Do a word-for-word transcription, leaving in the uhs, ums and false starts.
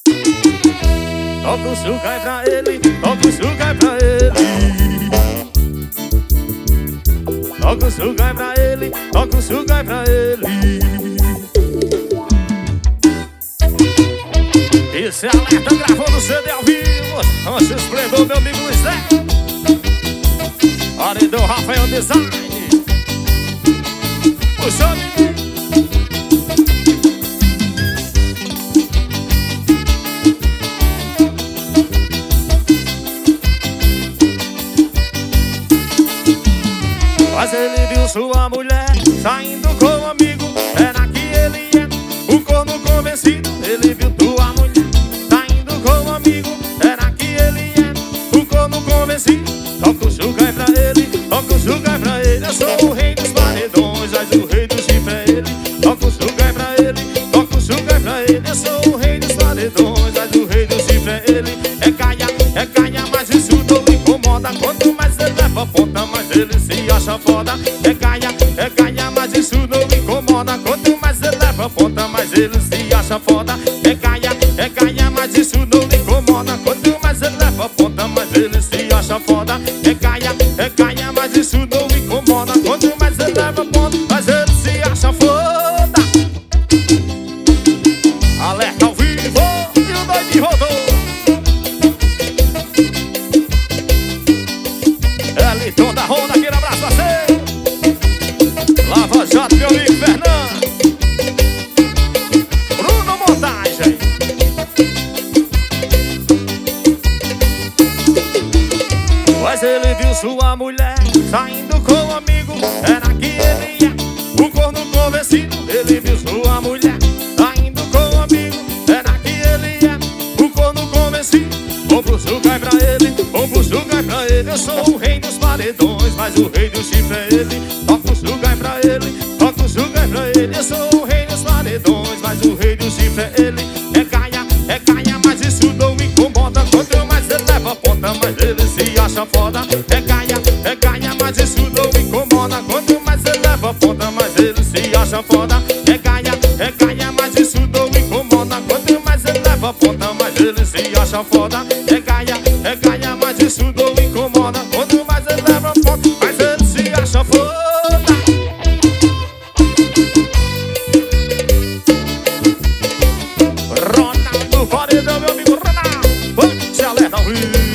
Toca o sucai pra ele, toca o sucai pra ele. Toca o sucai pra ele, toca o sucai pra ele. Esse alerta gravou no C D ao vivo. Antes esplendor, meu amigo Luiz Zé. Paredão Rafael Design. Puxou, menino. Mas ele viu sua mulher saindo com um amigo. Era que ele é o corno convencido. Ele viu tua mulher saindo com um amigo. Era que ele é o corno convencido. Toca o sucai pra ele, toca o sucai pra ele. Eu sou o rei dos paredões, mas o rei do chifre é ele. Toca o sucai pra ele, toca o sucai pra ele. Eu sou o rei dos paredões, mas o rei do chifre é ele. É caia, é caia, mas isso não me incomoda. Quanto mais ele leva a ponta, mais ele se acha foda. É caia, é caia, mas isso não me incomoda. Quanto mais ele leva a ponta, mais ele se acha foda. É caia, é caia, mas isso não me incomoda. Quanto mais ele leva a ponta, mais ele se acha foda. É caia, é caia, mas isso não me incomoda. Quanto mais ele leva a ponta, mais ele se acha foda. Alerta ao vivo e o doido rodou. Eliton da Ronda, aquele abraço pra você. Lava Jato, meu amigo Fernando. Bruno Montagem. Mas ele viu sua mulher saindo com um amigo. Era que ele é o corno convencido. Ele viu sua mulher saindo com um amigo. Era que ele é o corno convencido. Compra o sucai pra ele, compra o sucai pra ele. Eu sou o rei dos paredões, mas o rei do chifre é ele. Toca o sucai pra ele, toca o sucai pra ele. Eu sou o rei dos paredões, mas o rei do chifre é ele. É caia, é caia, mas isso não me incomoda. Quanto mais ele leva a ponta, mais ele se acha foda. É caia, é caia, mas isso não me incomoda. Quanto mais ele leva a ponta, mais ele se acha foda. É caia, é caia, mas isso não me incomoda. Quanto mais ele leva a ponta, mais ele se acha foda. É caia, é caia, mas isso não me incomoda. Quanto mais ele leva a ponta, mais ele se acha foda. Ronaldo Paredão, meu amigo Ronaldo. Esse alerta ao vivo.